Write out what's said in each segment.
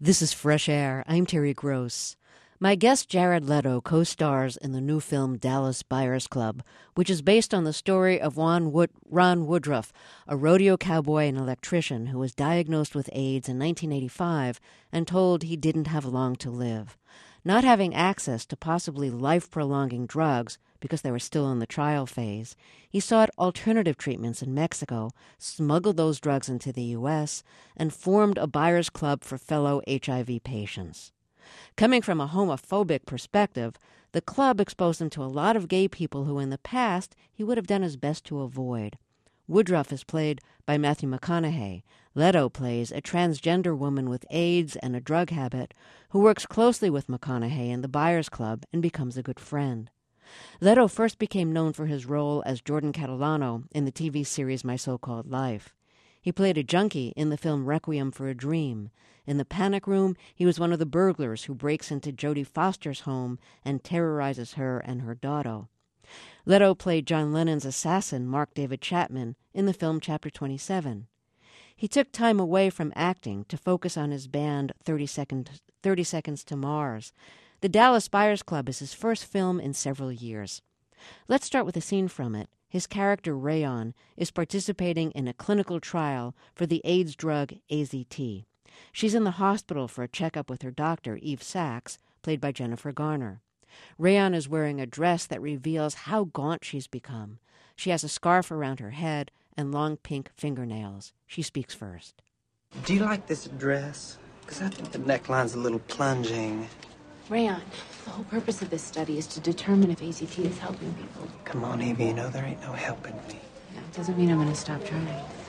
This is Fresh Air. I'm Terry Gross. My guest Jared Leto co-stars in the new film Dallas Buyers Club, which is based on the story of Ron Woodruff, a rodeo cowboy and electrician who was diagnosed with AIDS in 1985 and told he didn't have long to live. Not having access to possibly life-prolonging drugs because they were still in the trial phase, he sought alternative treatments in Mexico, smuggled those drugs into the U.S., and formed a buyers club for fellow HIV patients. Coming from a homophobic perspective, the club exposed him to a lot of gay people who in the past he would have done his best to avoid. Woodruff is played by Matthew McConaughey. Leto plays a transgender woman with AIDS and a drug habit who works closely with McConaughey in the Buyers Club and becomes a good friend. Leto first became known for his role as Jordan Catalano in the TV series My So-Called Life. He played a junkie in the film Requiem for a Dream. In The Panic Room, he was one of the burglars who breaks into Jodie Foster's home and terrorizes her and her daughter. Leto played John Lennon's assassin, Mark David Chapman, in the film Chapter 27. He took time away from acting to focus on his band 30 Seconds to Mars. The Dallas Buyers Club is his first film in several years. Let's start with a scene from it. His character, Rayon, is participating in a clinical trial for the AIDS drug AZT. She's in the hospital for a checkup with her doctor, Eve Sachs, played by Jennifer Garner. Rayon is wearing a dress that reveals how gaunt she's become. She has a scarf around her head and long pink fingernails. She speaks first. Do you like this dress? Because I think the neckline's a little plunging. Rayon, the whole purpose of this study is to determine if AZT is helping people. Come on, Evie, you know there ain't no helping me. That doesn't mean I'm going to stop trying.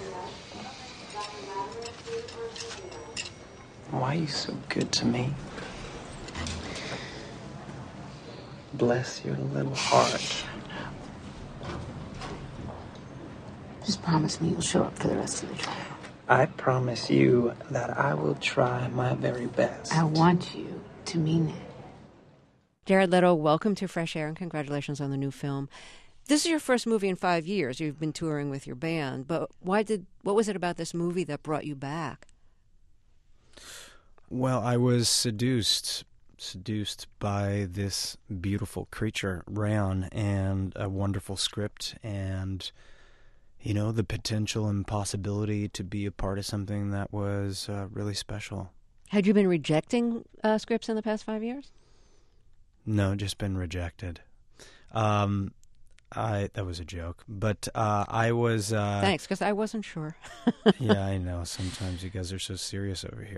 Why are you so good to me? Bless your little heart. Just promise me you'll show up for the rest of the trial. I promise you that I will try my very best. I want you to mean it. Jared Leto, welcome to Fresh Air and congratulations on the new film. This is your first movie in 5 years. You've been touring with your band, but what was it about this movie that brought you back? Well, I was seduced by this beautiful creature, Rayon, and a wonderful script, and the potential and possibility to be a part of something that was really special. Had you been rejecting scripts in the past 5 years? No, just been rejected. That was a joke, but I was... Thanks, because I wasn't sure. Yeah, I know. Sometimes you guys are so serious over here.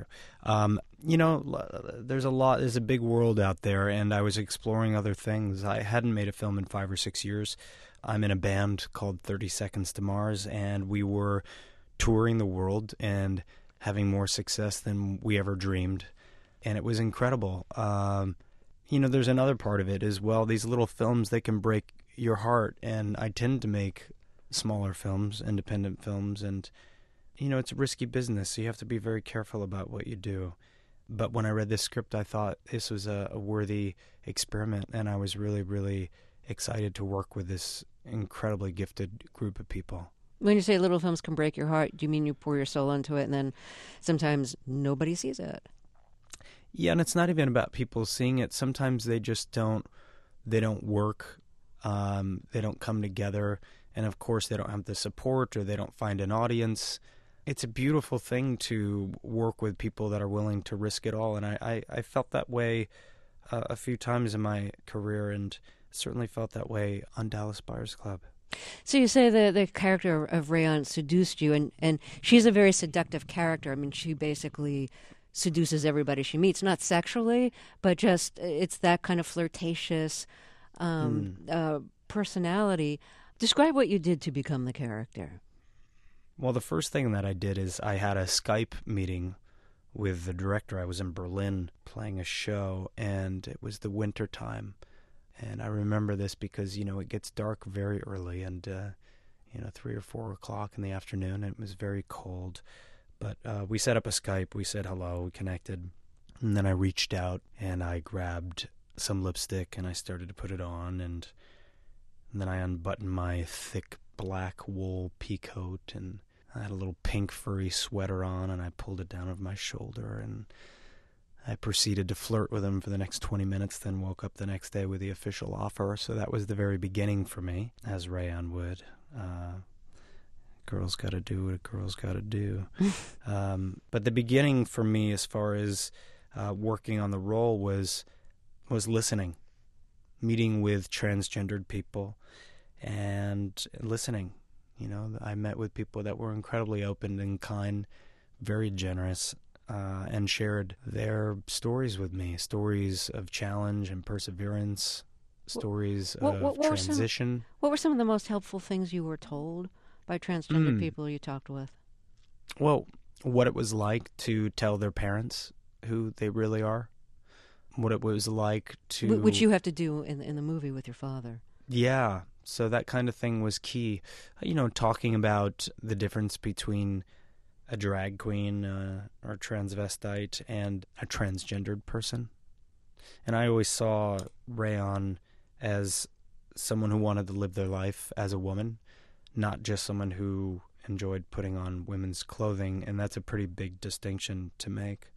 There's a big world out there, and I was exploring other things. I hadn't made a film in 5 or 6 years. I'm in a band called 30 Seconds to Mars, and we were touring the world and having more success than we ever dreamed, and it was incredible. There's another part of it as well. These little films, they can break your heart, and I tend to make smaller films, independent films, and it's a risky business, so you have to be very careful about what you do. But when I read this script, I thought this was a worthy experiment, and I was really, really excited to work with this incredibly gifted group of people. When you say little films can break your heart, do you mean you pour your soul into it and then sometimes nobody sees it? Yeah, and it's not even about people seeing it. Sometimes they just don't work. They don't come together. And of course, they don't have the support or they don't find an audience. It's a beautiful thing to work with people that are willing to risk it all. And I felt that way a few times in my career, and certainly felt that way on Dallas Buyers Club. So you say the character of Rayon seduced you, and she's a very seductive character. I mean, she basically seduces everybody she meets, not sexually, but just it's that kind of flirtatious personality. Describe what you did to become the character. Well, the first thing that I did is I had a Skype meeting with the director. I was in Berlin playing a show, and it was the winter time. And I remember this because, it gets dark very early, and, 3 or 4 o'clock in the afternoon, and it was very cold. But we set up a Skype, we said hello, we connected, and then I reached out, and I grabbed some lipstick, and I started to put it on, and then I unbuttoned my thick black wool pea coat, and I had a little pink furry sweater on, and I pulled it down over my shoulder, and I proceeded to flirt with him for the next 20 minutes, then woke up the next day with the official offer. So that was the very beginning for me, as Rayon would. Girls got to do what a girl's got to do. But the beginning for me, as far as working on the role, was listening, meeting with transgendered people, and listening. You know, I met with people that were incredibly open and kind, very generous, and shared their stories with me, stories of challenge and perseverance, stories of transition. What were some of the most helpful things you were told by transgender people you talked with? Well, what it was like to tell their parents who they really are, what it was like to... Which you have to do in the movie with your father. Yeah, so that kind of thing was key. You know, talking about the difference between a drag queen or transvestite and a transgendered person. And I always saw Rayon as someone who wanted to live their life as a woman, not just someone who enjoyed putting on women's clothing, and that's a pretty big distinction to make.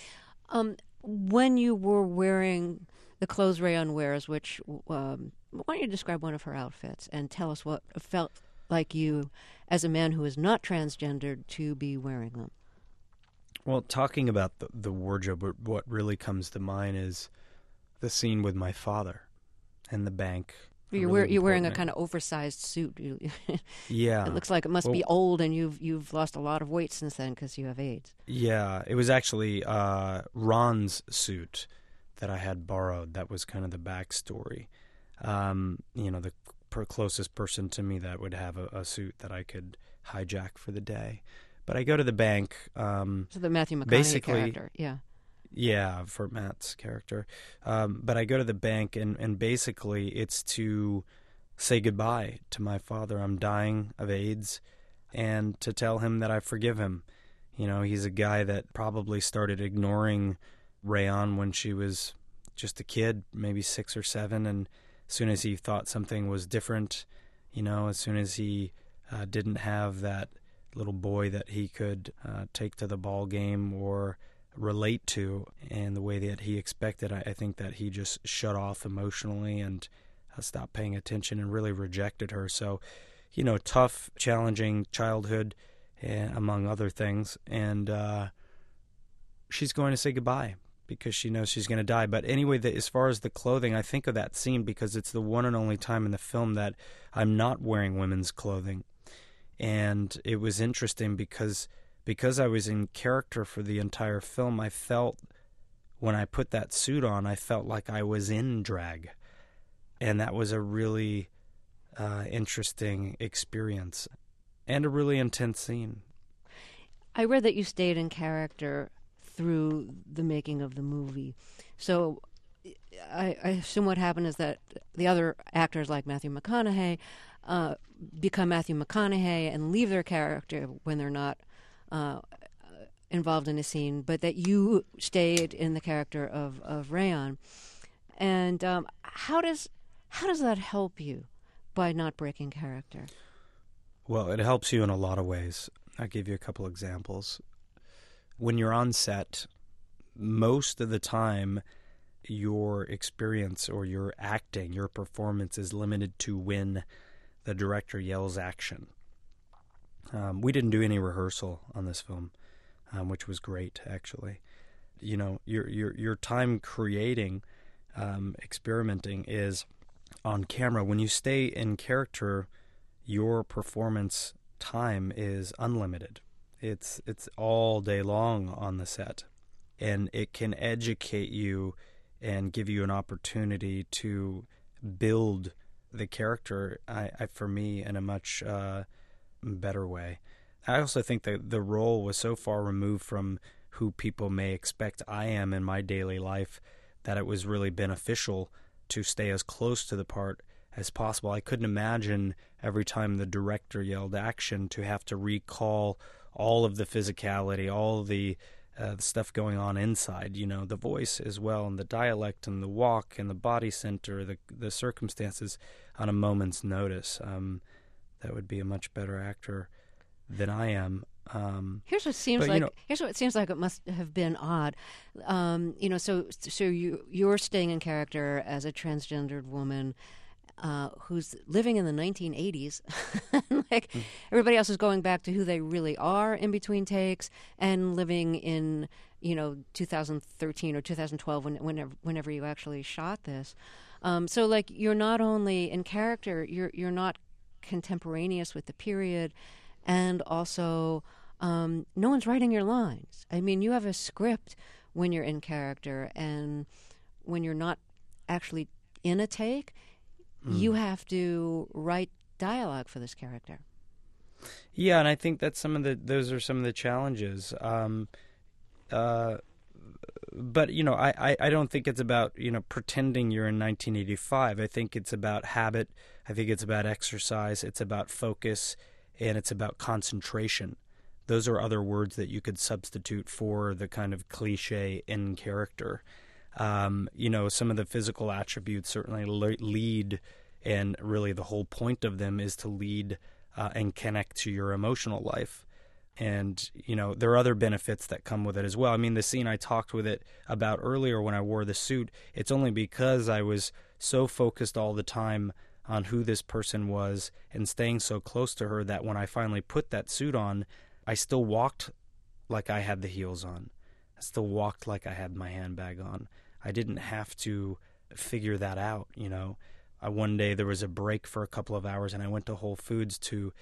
When you were wearing the clothes Rayon wears, which, why don't you describe one of her outfits and tell us what it felt like you, as a man who is not transgendered, to be wearing them? Well, talking about the wardrobe, what really comes to mind is the scene with my father in the bank. You're wearing a kind of oversized suit. Yeah. It looks like it must be old, and you've lost a lot of weight since then because you have AIDS. Yeah, it was actually Ron's suit that I had borrowed. That was kind of the backstory. You know, the closest person to me that would have a suit that I could hijack for the day. But I go to the bank. So the Matthew McConaughey character, yeah. Yeah, for Matt's character. But I go to the bank, and basically it's to say goodbye to my father. I'm dying of AIDS, and to tell him that I forgive him. You know, he's a guy that probably started ignoring Rayon when she was just a kid, maybe 6 or 7, and as soon as he thought something was different, you know, as soon as he didn't have that little boy that he could take to the ball game or relate to in the way that he expected, I think that he just shut off emotionally and stopped paying attention and really rejected her. So, you know, tough, challenging childhood, among other things, and she's going to say goodbye because she knows she's going to die. But anyway, as far as the clothing, I think of that scene because it's the one and only time in the film that I'm not wearing women's clothing. And it was interesting because I was in character for the entire film, I felt, when I put that suit on, I felt like I was in drag. And that was a really interesting experience and a really intense scene. I read that you stayed in character through the making of the movie. So I assume what happened is that the other actors like Matthew McConaughey become Matthew McConaughey and leave their character when they're not involved in a scene, but that you stayed in the character of Rayon. And how does that help you by not breaking character? Well, it helps you in a lot of ways. I'll give you a couple examples. When you're on set, most of the time your experience or your acting, your performance is limited to when the director yells action. We didn't do any rehearsal on this film, which was great, actually. You know, your time creating, experimenting is on camera. When you stay in character, your performance time is unlimited. It's all day long on the set, and it can educate you and give you an opportunity to build the character, for me, in a much better way. I also think that the role was so far removed from who people may expect I am in my daily life that it was really beneficial to stay as close to the part as possible. I couldn't imagine every time the director yelled action to have to recall all of the physicality, all the stuff going on inside, you know, the voice as well, and the dialect and the walk and the body center, the circumstances on a moment's notice. That would be a much better actor than I am. Here's what seems but, like here's what it seems like it must have been odd. So you're staying in character as a transgendered woman who's living in the 1980s. Like everybody else is going back to who they really are in between takes and living in 2013 or 2012 whenever you actually shot this. So like you're not only in character, you're not contemporaneous with the period, and also no one's writing your lines. I mean, you have a script when you're in character, and when you're not actually in a take, you have to write dialogue for this character. Yeah, and I think that's those are some of the challenges. But I don't think it's about pretending you're in 1985. I think it's about habit. I think it's about exercise. It's about focus, and it's about concentration. Those are other words that you could substitute for the kind of cliche in character. Some of the physical attributes certainly lead, and really the whole point of them is to lead and connect to your emotional life. And, there are other benefits that come with it as well. I mean, the scene I talked with it about earlier when I wore the suit, it's only because I was so focused all the time on who this person was and staying so close to her that when I finally put that suit on, I still walked like I had the heels on. I still walked like I had my handbag on. I didn't have to figure that out, One day there was a break for a couple of hours, and I went to Whole Foods to,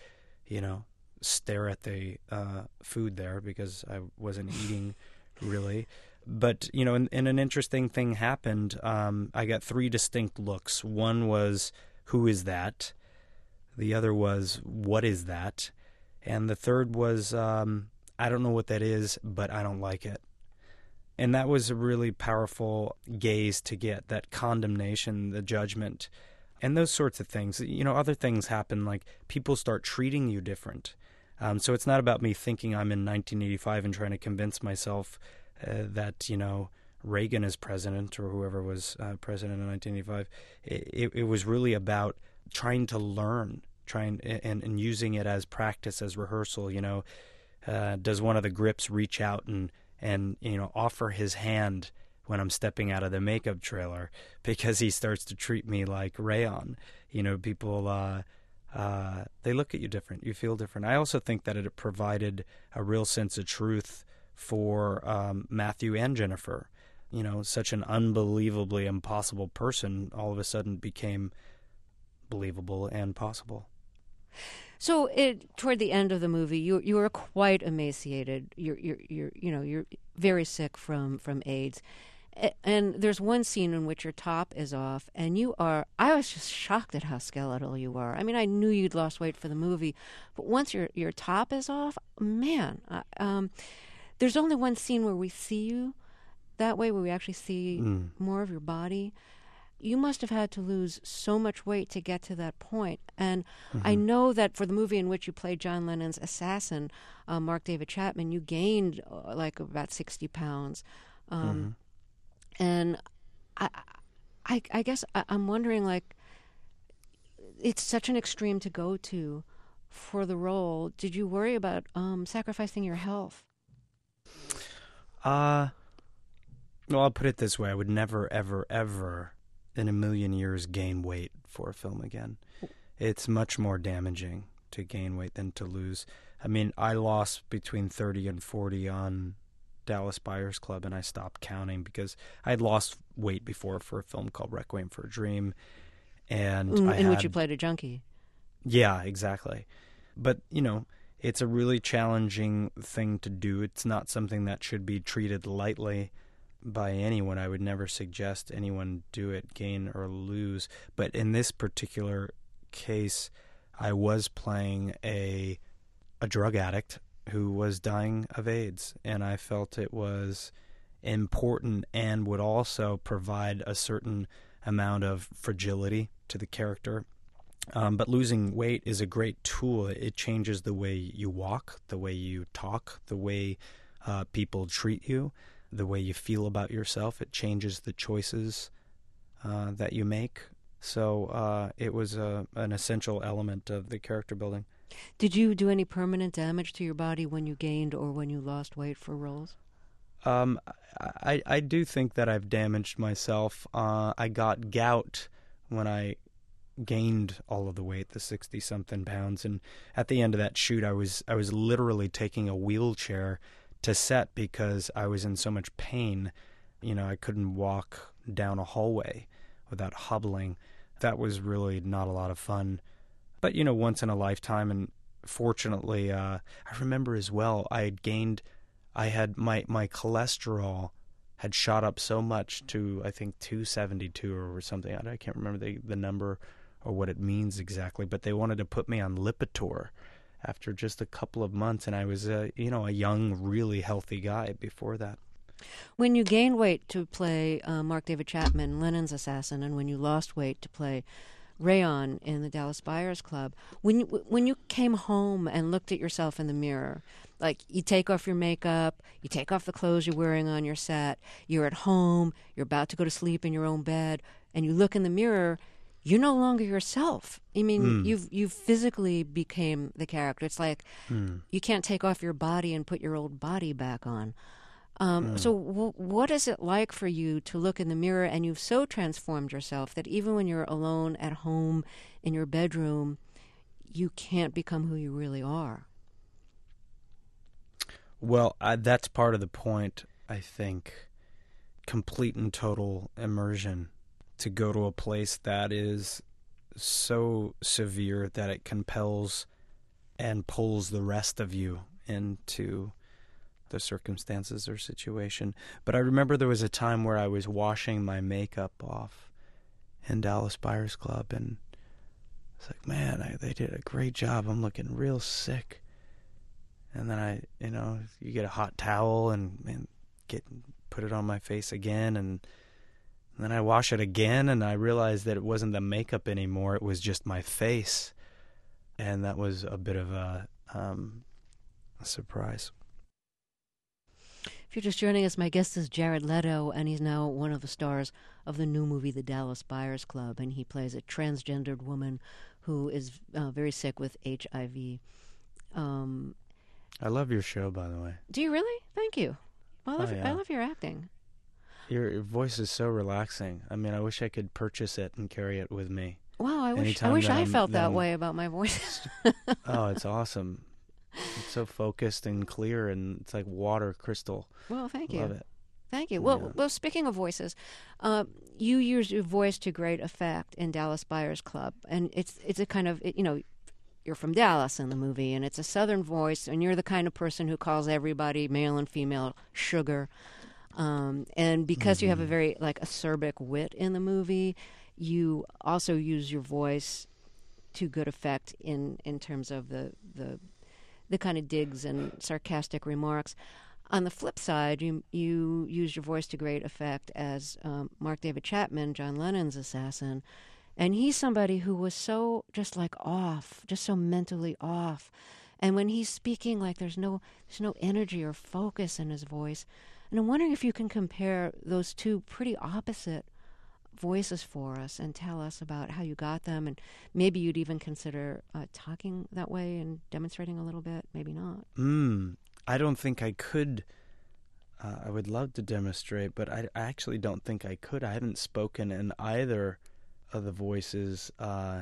stare at the food there because I wasn't eating really. But, and an interesting thing happened. I got 3 distinct looks. One was, who is that? The other was, what is that? And the third was, I don't know what that is, but I don't like it. And that was a really powerful gaze to get, that condemnation, the judgment, and those sorts of things. Other things happen, like people start treating you different. So it's not about me thinking I'm in 1985 and trying to convince myself that, Reagan is president or whoever was president in 1985. It was really about trying to learn, and using it as practice, as rehearsal. Does one of the grips reach out and offer his hand when I'm stepping out of the makeup trailer because he starts to treat me like rayon? People they look at you different. You feel different. I also think that it provided a real sense of truth for Matthew and Jennifer. Such an unbelievably impossible person all of a sudden became believable and possible. So toward the end of the movie, you were quite emaciated. You're very sick from AIDS. And there's one scene in which your top is off, and I was just shocked at how skeletal you are. I mean, I knew you'd lost weight for the movie, but once your top is off, man, there's only one scene where we see you that way, where we actually see more of your body. You must have had to lose so much weight to get to that point. And I know that for the movie in which you played John Lennon's assassin, Mark David Chapman, you gained like about 60 pounds. And I guess I'm wondering, like, it's such an extreme to go to for the role. Did you worry about sacrificing your health? Well, I'll put it this way. I would never, ever, ever in a million years gain weight for a film again. It's much more damaging to gain weight than to lose. I mean, I lost between 30 and 40 on Dallas Buyers Club, and I stopped counting because I had lost weight before for a film called Requiem for a Dream, and in which you played a junkie. Yeah, exactly. But it's a really challenging thing to do. It's not something that should be treated lightly by anyone. I would never suggest anyone do it, gain or lose. But in this particular case, I was playing a drug addict who was dying of AIDS, and I felt it was important and would also provide a certain amount of fragility to the character. But losing weight is a great tool. It changes the way you walk, the way you talk, the way people treat you, the way you feel about yourself. It changes the choices that you make. So it was an essential element of the character building. Did you do any permanent damage to your body when you gained or when you lost weight for roles? Um, I do think that I've damaged myself. I got gout when I gained all of the weight, the 60-something pounds, and at the end of that shoot, I was literally taking a wheelchair to set because I was in so much pain. You know, I couldn't walk down a hallway without hobbling. That was really not a lot of fun. But, you know, once in a lifetime, and fortunately, I remember as well, I had my cholesterol had shot up so much to, I think, 272 or something. I can't remember the number or what it means exactly, but they wanted to put me on Lipitor after just a couple of months, and I was a young, really healthy guy before that. When you gained weight to play Mark David Chapman, Lennon's assassin, and when you lost weight to play Rayon in the Dallas Buyers Club, when you came home and looked at yourself in the mirror, like you take off your makeup, you take off the clothes you're wearing on your set, you're at home, you're about to go to sleep in your own bed, and you look in the mirror, you're no longer yourself. I mean, you've physically became the character. It's like you can't take off your body and put your old body back on. So what is it like for you to look in the mirror and you've so transformed yourself that even when you're alone at home in your bedroom, you can't become who you really are? Well, that's part of the point, I think. Complete and total immersion. To go to a place that is so severe that it compels and pulls the rest of you into the circumstances or situation. But I remember there was a time where I was washing my makeup off in Dallas Buyers Club, and it's like, man, they did a great job. I'm looking real sick. And then you get a hot towel and put it on my face again, and then I wash it again, and I realized that it wasn't the makeup anymore. It was just my face. And that was a bit of a surprise. If you're just joining us, my guest is Jared Leto, and he's now one of the stars of the new movie, The Dallas Buyers Club, and he plays a transgendered woman who is very sick with HIV. I love your show, by the way. Do you really? Thank you. Well, I love your acting. Your voice is so relaxing. I mean, I wish I could purchase it and carry it with me. Wow, I wish I felt that way about my voice. Oh, it's awesome. It's so focused and clear, and it's like water crystal. Well, thank you. Love it. Thank you. Well, speaking of voices, you use your voice to great effect in Dallas Buyers Club, and it's a kind of, you're from Dallas in the movie, and it's a Southern voice, and you're the kind of person who calls everybody, male and female, sugar. And because you have a very acerbic wit in the movie, you also use your voice to good effect in terms of the kind of digs and sarcastic remarks. On the flip side, you use your voice to great effect as Mark David Chapman, John Lennon's assassin, and he's somebody who was so just off, just so mentally off. And when he's speaking, there's no energy or focus in his voice. And I'm wondering if you can compare those two pretty opposite voices for us and tell us about how you got them, and maybe you'd even consider talking that way and demonstrating a little bit, maybe not. I don't think I could. I would love to demonstrate, but I actually don't think I could. I haven't spoken in either of the voices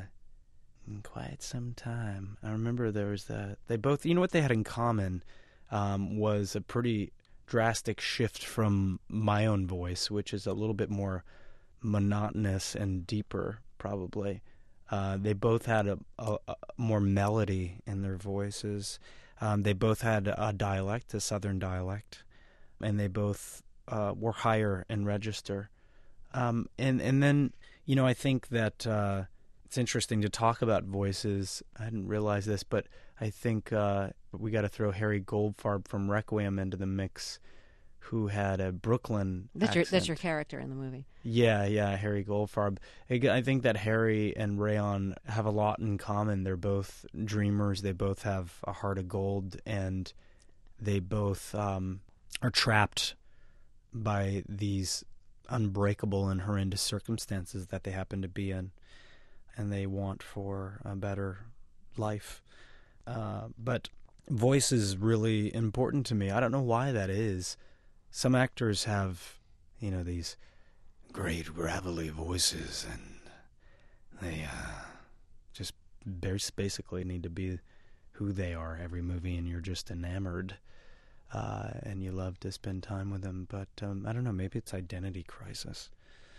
in quite some time. I remember there was they both, what they had in common was a pretty drastic shift from my own voice, which is a little bit more monotonous and deeper, probably. They both had a more melody in their voices. They both had a dialect, a Southern dialect, and they both were higher in register. And then, I think that it's interesting to talk about voices. I didn't realize this, but I think we got to throw Harry Goldfarb from Requiem into the mix, who had a Brooklyn accent. That's your character in the movie. Yeah, Harry Goldfarb. I think that Harry and Rayon have a lot in common. They're both dreamers. They both have a heart of gold, and they both are trapped by these unbreakable and horrendous circumstances that they happen to be in, and they want for a better life. But voice is really important to me. I don't know why that is. Some actors have, these great gravelly voices, and they just basically need to be who they are every movie, and you're just enamored, and you love to spend time with them. But I don't know, maybe it's identity crisis.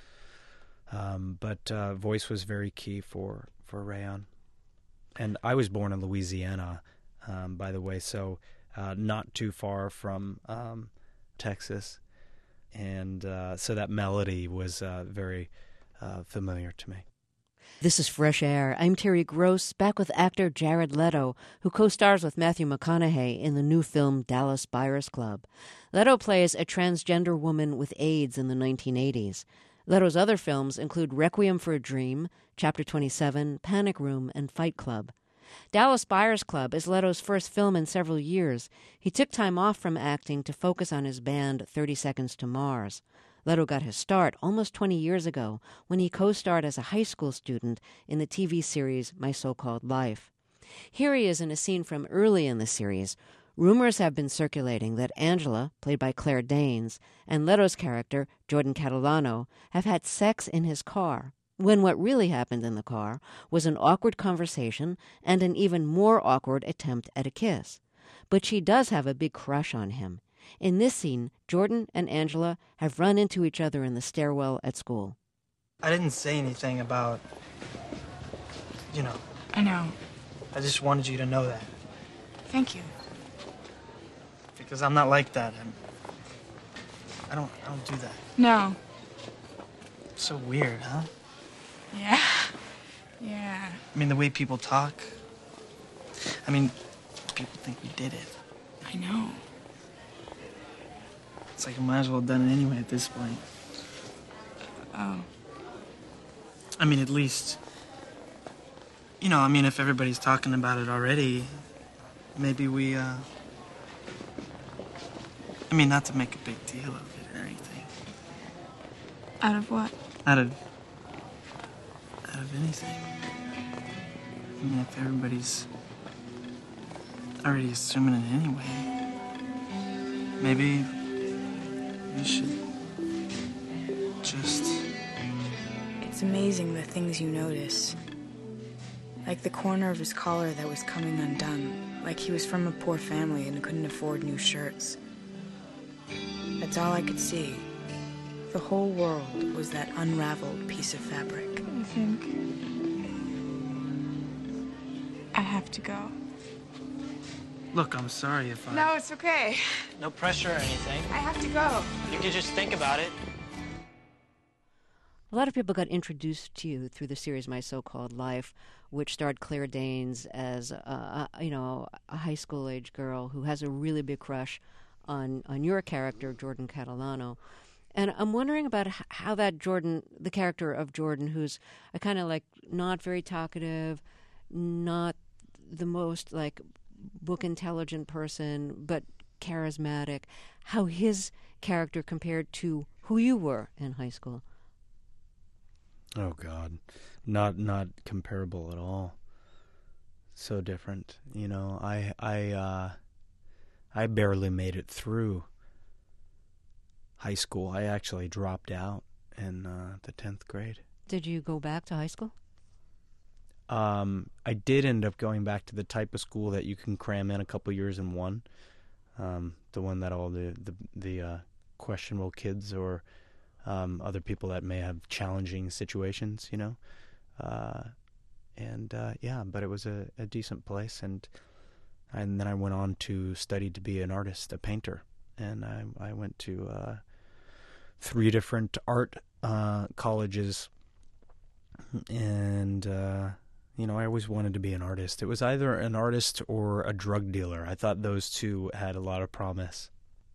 But voice was very key for Rayon. And I was born in Louisiana, by the way, so not too far from Texas. And so that melody was very familiar to me. This is Fresh Air. I'm Terry Gross, back with actor Jared Leto, who co-stars with Matthew McConaughey in the new film Dallas Buyers Club. Leto plays a transgender woman with AIDS in the 1980s. Leto's other films include Requiem for a Dream, Chapter 27, Panic Room, and Fight Club. Dallas Buyers Club is Leto's first film in several years. He took time off from acting to focus on his band 30 Seconds to Mars. Leto got his start almost 20 years ago when he co-starred as a high school student in the TV series My So-Called Life. Here he is in a scene from early in the series. Rumors have been circulating that Angela, played by Claire Danes, and Leto's character, Jordan Catalano, have had sex in his car, when what really happened in the car was an awkward conversation and an even more awkward attempt at a kiss. But she does have a big crush on him. In this scene, Jordan and Angela have run into each other in the stairwell at school. I didn't say anything about, I know. I just wanted you to know that. Thank you. Because I'm not like that. I don't do that. No. So weird, huh? Yeah. Yeah. I mean, the way people talk. I mean, people think we did it. I know. It's like I might as well have done it anyway at this point. Oh. I mean, at least, if everybody's talking about it already, maybe we, not to make a big deal of it or anything. Out of what? Out of anything. I mean, if everybody's already assuming it anyway, maybe we should just... It's amazing the things you notice. Like the corner of his collar that was coming undone. Like he was from a poor family and couldn't afford new shirts. That's all I could see. The whole world was that unraveled piece of fabric. I think I have to go. Look, I'm sorry if I... No, it's okay. No pressure or anything. I have to go. You could just think about it. A lot of people got introduced to you through the series My So-Called Life, which starred Claire Danes as a high school-age girl who has a really big crush on your character, Jordan Catalano. And I'm wondering about how that Jordan, the character of Jordan, who's a kind of like not very talkative, not the most like book intelligent person, but charismatic, how his character compared to who you were in high school. Oh God, not comparable at all. So different, I barely made it through high school. I actually dropped out in the 10th grade. Did you go back to high school? I did end up going back to the type of school that you can cram in a couple years in one. The one that all the questionable kids or other people that may have challenging situations, but it was a decent place, and then I went on to study to be an artist, a painter, and I went to 3 different art colleges, and I always wanted to be an artist. It was either an artist or a drug dealer. I thought those two had a lot of promise.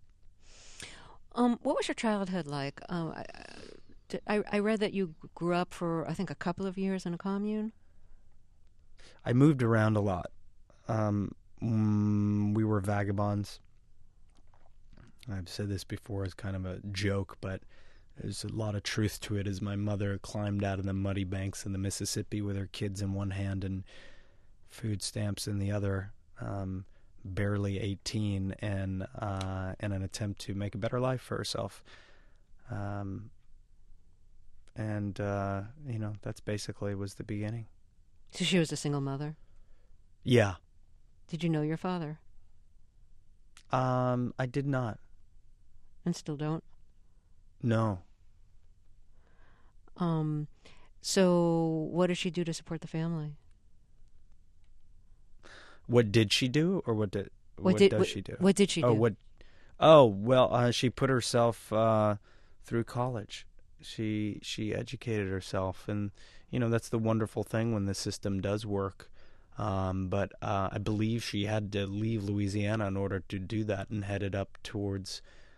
What was your childhood like? I read that you grew up for, I think, a couple of years in a commune. I moved around a lot. We were vagabonds. I've said this before as kind of a joke, but there's a lot of truth to it, as my mother climbed out of the muddy banks of the Mississippi with her kids in one hand and food stamps in the other. barely 18, and in an attempt to make a better life for herself. That's basically was the beginning. So she was a single mother? Yeah. Did you know your father? I did not. And still don't? No. So what did she do to support the family? What did she do, or what does she do? What did she do? She put herself through college. She educated herself, and that's the wonderful thing when the system does work. But I believe she had to leave Louisiana in order to do that, and headed up towards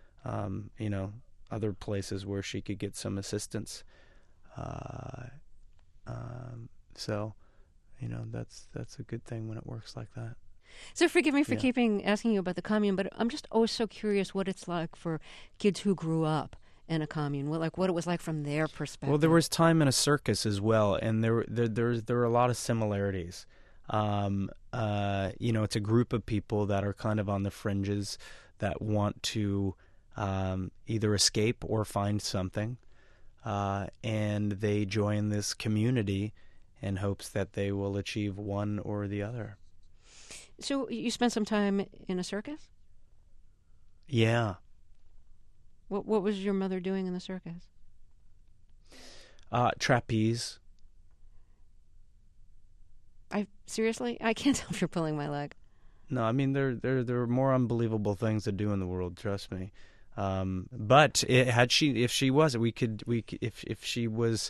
other places where she could get some assistance. So that's a good thing when it works like that. So forgive me for keeping asking you about the commune, but I'm just always so curious what it's like for kids who grew up in a commune. What it was like from their perspective. Well, there was time in a circus as well, and there were a lot of similarities. It's a group of people that are kind of on the fringes that want to either escape or find something, and they join this community in hopes that they will achieve one or the other. So you spent some time in a circus? Yeah. What was your mother doing in the circus? Trapeze. Seriously? I can't tell if you're pulling my leg. No, I mean there are more unbelievable things to do in the world. Trust me. But if she was, if she was,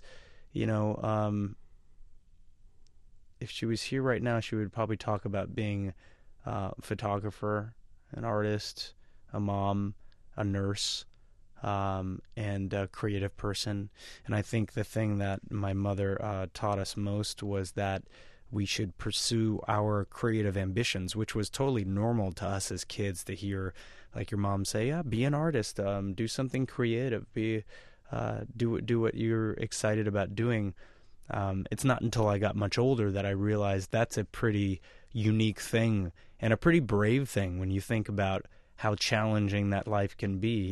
if she was here right now, she would probably talk about being a photographer, an artist, a mom, a nurse, and a creative person. And I think the thing that my mother taught us most was that we should pursue our creative ambitions, which was totally normal to us as kids to hear, like your mom say, "Yeah, be an artist, do something creative, do what you're excited about doing." It's not until I got much older that I realized that's a pretty unique thing and a pretty brave thing when you think about how challenging that life can be.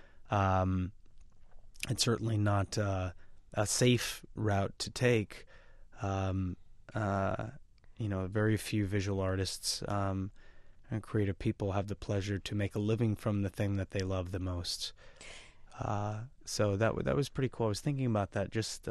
It's certainly not a safe route to take. Very few visual artists and creative people have the pleasure to make a living from the thing that they love the most. So that was pretty cool. I was thinking about that just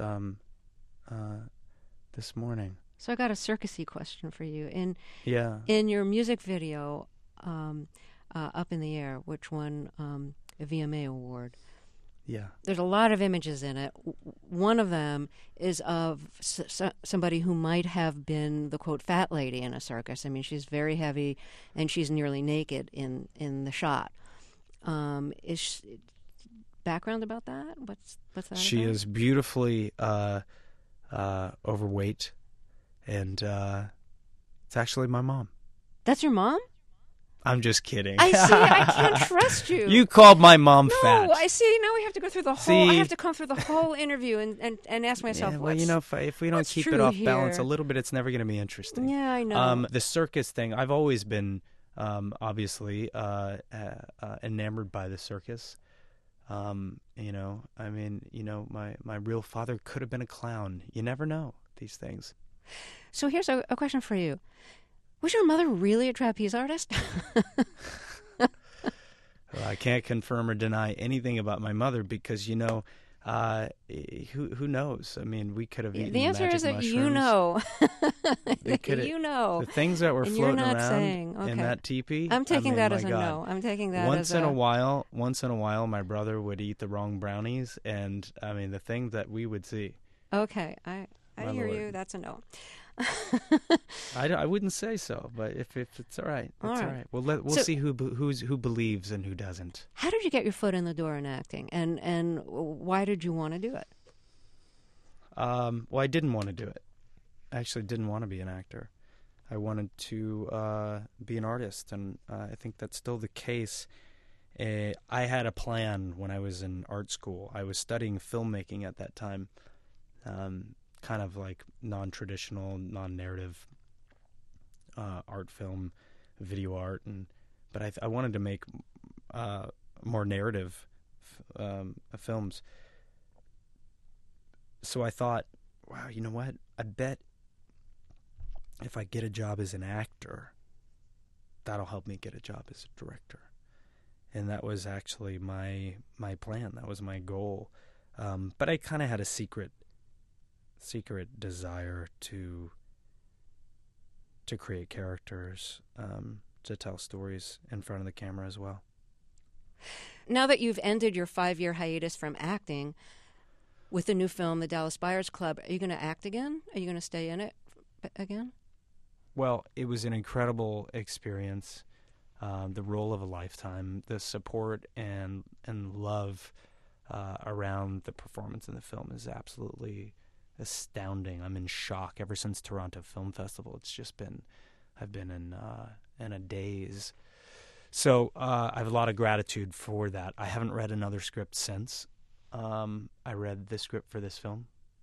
this morning. So I got a circusy question for you. In your music video, Up in the Air, which won a VMA award. Yeah. There's a lot of images in it. One of them is of somebody who might have been the, quote, fat lady in a circus. I mean, she's very heavy, and she's nearly naked in the shot. Is background about that? What's that She about? is beautifully overweight, and it's actually my mom. That's your mom? I'm just kidding. I see. I can't trust you. You called my mom fat. No, I see. Now we have to go through the whole. I have to come through the whole interview and ask myself. Yeah, well, if we don't keep it off balance a little bit, it's never going to be interesting. Yeah, I know. The circus thing. I've always been, obviously, enamored by the circus. My real father could have been a clown. You never know these things. So here's a question for you. Was your mother really a trapeze artist? Well, I can't confirm or deny anything about my mother because, who knows? I mean, we could have eaten the answer magic is that mushrooms. you know. You know. The things that were and floating you're not around saying, okay. in that teepee. I'm taking that as a God. no. I'm taking that once as in a while, my brother would eat the wrong brownies, and I mean the things that we would see. Okay, I hear Lord. you. That's a no. I wouldn't say so, but if it's all right, it's all right. Well, we'll see who believes and who doesn't. How did you get your foot in the door in acting, and why did you want to do it? Well, I didn't want to do it. I actually didn't want to be an actor. I wanted to be an artist, and I think that's still the case. I had a plan when I was in art school. I was studying filmmaking at that time. Kind of like non-traditional, non-narrative art film, video art, but I wanted to make more narrative films. So I thought, wow, you know what? I bet if I get a job as an actor, that'll help me get a job as a director. And that was actually my plan. That was my goal. But I kind of had a secret desire to create characters, to tell stories in front of the camera as well. Now that you've ended your 5-year hiatus from acting with the new film, The Dallas Buyers Club, are you going to act again? Are you going to stay in it again? Well, it was an incredible experience, the role of a lifetime, the support and love around the performance in the film is absolutely astounding. I'm in shock. Ever since Toronto Film Festival, it's just been, I've been in a daze. So I have a lot of gratitude for that. I haven't read another script since. I read the script for this film,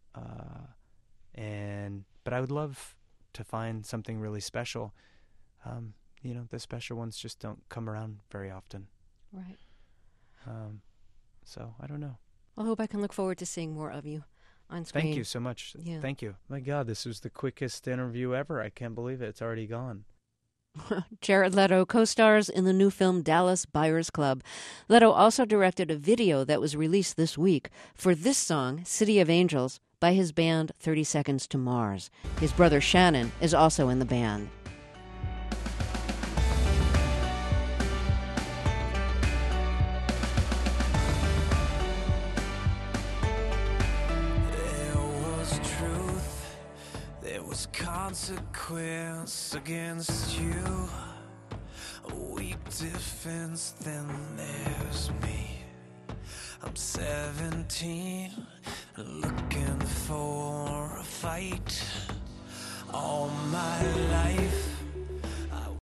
but I would love to find something really special. The special ones just don't come around very often. Right. So I don't know. I hope I can look forward to seeing more of you on screen. Thank you so much. Yeah. Thank you. My God, this was the quickest interview ever. I can't believe it. It's already gone. Jared Leto co-stars in the new film Dallas Buyers Club. Leto also directed a video that was released this week for this song, City of Angels, by his band 30 Seconds to Mars. His brother Shannon is also in the band. Consequence against you, a weak defense, then there's me. I'm 17, looking for a fight. All my life